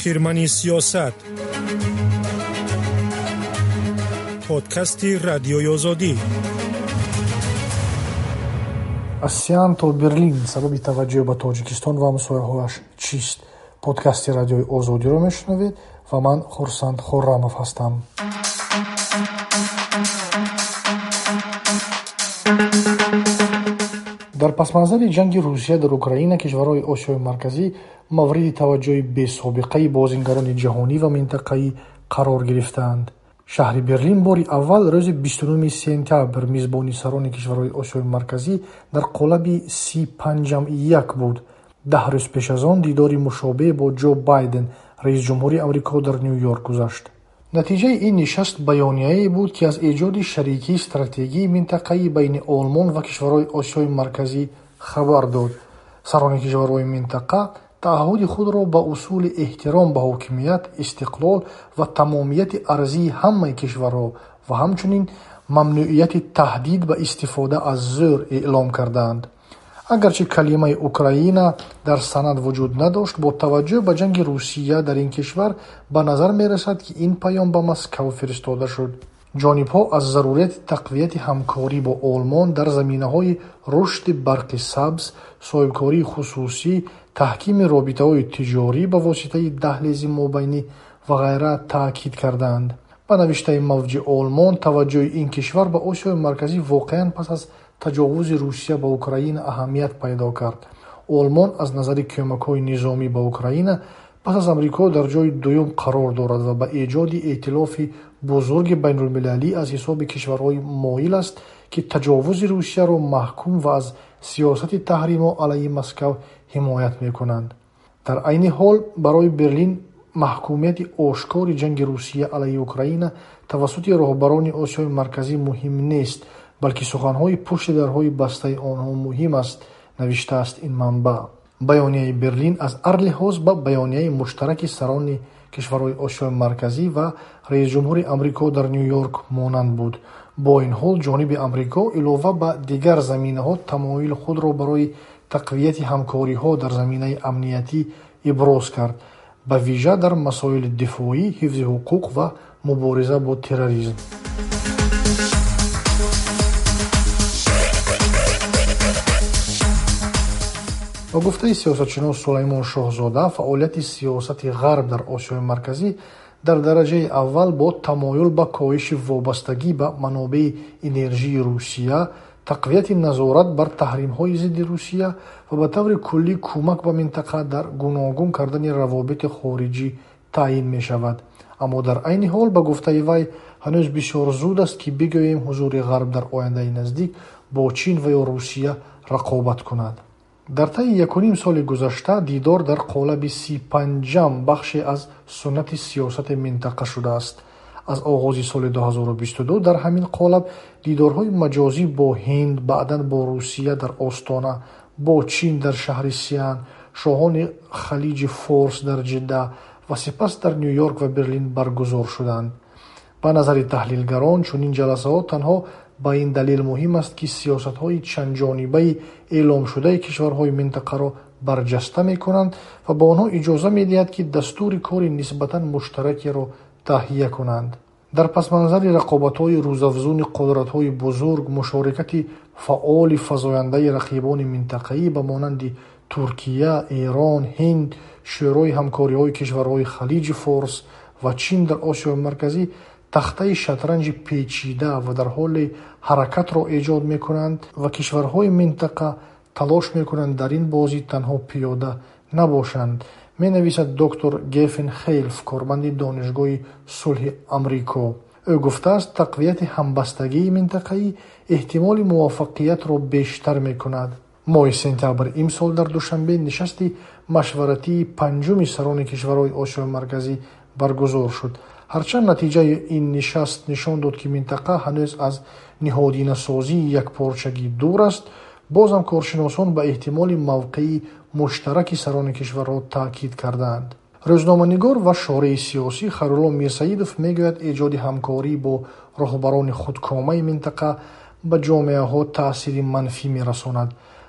خرمنی سیاست. پادکست رادیوی آزادی. از سیان تا برلین سبب توجه به تاجیکستان و همسایه‌هایش چیست؟ پادکست رادیوی آزادی را میشنوید و من خورسند خورمов هستم. در پس‌منظر جنگ روسیه در اوکراین، کشورهای آسیای مرکزی مورد توجه بی‌سابقه بازیگران جهانی و منطقه‌ای قرار گرفتند. شهر برلین باری اول روز 29 سپتامبر میزبانی سران کشورهای آسیای مرکزی در قالب 35-1 بود. 10 روز پیش از آن دیداری مشابه با جو بایدن رئیس جمهوری آمریکا در نیویورک گذشت. نتیجه این نشست بیانیه‌ای بود که از ایجاد شریکی استراتژی منطقه‌ای بین آلمان و کشورهای آسیای مرکزی خبر داد. سران کشورهای منطقه تعهد خود را به اصول احترام به حاکمیت، استقلال و تمامیت ارضی همه کشورها و همچنین ممنوعیت تهدید به استفاده از زور اعلام کردند. اگرچه کلمه اوکراین در سند وجود نداشت، با توجه به جنگ روسیه در این کشور به نظر می رسد که این پیام به مسکو فرستاده شد. جانب‌ها از ضرورت تقویت همکاری با آلمان در زمینه‌های رشد برق سبز، صاحبکاری خصوصی، تحکیم رابطه‌های تجاری به واسطه دهلیز مابینی و غیره تاکید کردند. به نوشته موجی آلمان، توجه این کشور به آسیای مرکزی واقعاً پس از تجاوز روسیه به اوکراین اهمیت پیدا کرد. آلمان از نظر کمک‌های نظامی به اوکراین پس از امریکا در جای دوم قرار دارد و به ایجاد ائتلاف بزرگ بین‌المللی از حساب کشورهای مایل است که تجاوز روسیه را محکوم و از سیاست تحریم علیه مسکو حمایت می‌کنند. در عین حال برای برلین محکومیت آشکار جنگ روسیه علیه اوکراین توسط رهبران آسیای مرکزی مهم نیست، بلکه سخن‌های پشت درهای بسته آنها مهم است، نوشته است این منبع. بیانیه برلین از هر لحاظ به بیانیه مشترک سران کشورهای آسیای مرکزی و رئیس جمهور آمریکا در نیویورک مانند بود. با این حال جانب آمریکا علاوه بر دیگر زمینه‌ها تمایل خود را برای تقویت همکاری‌ها در زمینه امنیتی ابراز کرد، به ویژه در مسائل دفاعی، حفظ حقوق و مبارزه با تروریسم. با گفته سیاستشناس سلیمان شاهزاده، فعالیت سیاست غرب در آسیای مرکزی در درجه اول با تمایل به کاهش وابستگی به منابع انرژی روسیه، تقویت نظارت بر تحریم‌های ضد روسیه و به طور کلی کمک به منطقه در گوناگون کردن روابط خارجی تعیین می‌شود. اما در عین حال به گفته وی هنوز بسیار زود است که بگوییم حضور غرب در آینده نزدیک با چین و یا روسیه رقابت کند. در طی 1.5 سال گذشته دیدار در قالب 35 بخشی از سنت سیاست منطقه شده است. از آغاز سال 2022 در همین قالب دیدارهای مجازی با هند، بعداً با روسیه در آستانه، با چین در شهر سیان، شاهان خلیج فارس در جده و سپس در نیویورک و برلین برگزار شدند. به نظر تحلیلگران چنین جلسات تنها با این دلیل مهم است که سیاست‌های چند جانبه اعلام شده کشورهای منطقه را برجسته می‌کنند و با آنها اجازه می‌دهد که دستور کار نسبتاً مشترکی را تهیه کنند. در پس‌منظر رقابت‌های روزافزون قدرت‌های بزرگ، مشارکت فعال فزاینده رقیبان منطقه‌ای به مانند ترکیه، ایران، هند، شورای همکاری‌های کشورهای خلیج فارس و چین در آسیای مرکزی تخته شطرنج پیچیده و در حال حرکت را ایجاد می‌کنند و کشورهای منطقه تلاش می‌کنند در این بازی تنها پیاده نباشند، می‌نویسد دکتر گیفن خیلف، کارمند دانشگاه صلح آمریکا. او گفته است تقویت همبستگی منطقه‌ای احتمال موفقیت را بیشتر می‌کند. ماه سپتامبر امسال در دوشنبه نشست مشورتی 5 سران کشورهای آسیای مرکزی برگزار شد. هرچند نتیجه این نشست نشان داد که منطقه هنوز از نهادینه سازی یک پارچگی دور است، بازم کارشناسان به احتمال موقعی مشترک سران کشورها تاکید کردند. روزنامه‌نگار و شارح سیاسی خیرالله میرسیدوف میگوید ایجاد همکاری با رهبران خودکامه منطقه به جامعه ها تأثیر منفی میرساند.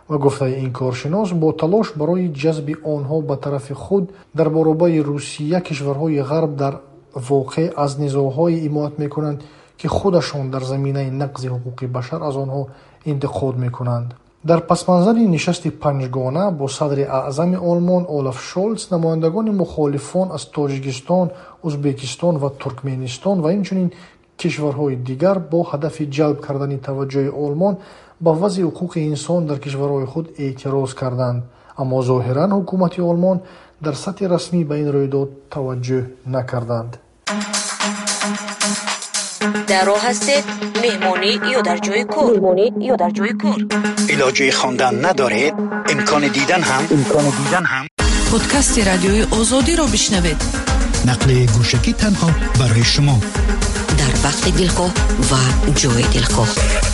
و گفته این کارشناس با تلاش برای جذب آنها به طرف خود در برابر روسیه، کشورهای غرب در واقع از نزاع‌های حمایت می‌کنند که خودشان در زمینه نقض حقوق بشر از آنها انتقاد می‌کنند. در پس‌منظر نشست پنجگانه با صدر اعظم آلمان اولاف شولز، نمایندگان مخالفان از تاجیکستان، ازبکستان و ترکمنستان و همچنین کشورهای دیگر با هدف جلب کردن توجه آلمان به وضع حقوق انسان در کشورهای خود اعتراض کردند. اما ظاهراً حکومت آلمان در سطح رسمی به این رویداد توجه نکردند. در راه هستید؟ مهمانی یا در جای کار؟ علاجه خواندن ندارید؟ امکان دیدن هم؟ پادکست رادیوی آزادی را بشنوید. نقل گوشکی تنها برای شما، در وقت دلخواه و جای دلخواه.